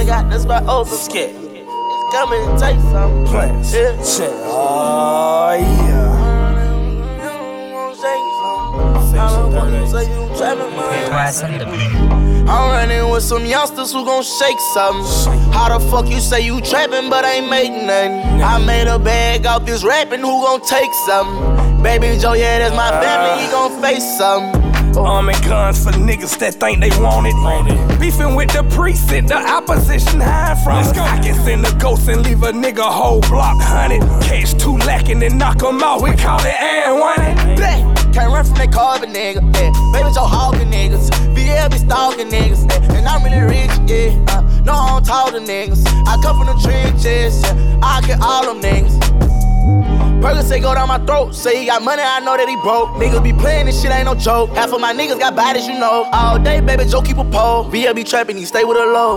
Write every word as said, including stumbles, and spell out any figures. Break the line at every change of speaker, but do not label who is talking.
I got this by over.
Skip.
Come and take some
Plans.
Yeah.
Shit. Oh, yeah.
I'm running with some youngsters who gon' shake something. How the fuck you say you trappin' but ain't make nothing? I made a bag off this rapping, who gon' take something? Baby Joe, yeah, that's my family, he gon' face something.
Arm and guns for niggas that think they want it. Beefing with the precinct, the opposition hiding from us. I can send a ghost and leave a nigga whole block hunted. Catch two lacking and knock 'em out, we call it and one it.
Black, can't run from that carbon nigga, yeah. Baby Joe hogging niggas, V L be stalking niggas, yeah. And I'm really rich, yeah. Uh, no, I don't talk to niggas. I come from the trenches, yeah. I get all them niggas. Burger say go down my throat, say he got money, I know that he broke. Niggas be playing this shit, ain't no joke. Half of my niggas got bodies, you know. All day, baby Joe keep a pole. V L be trapping, he stay with a low.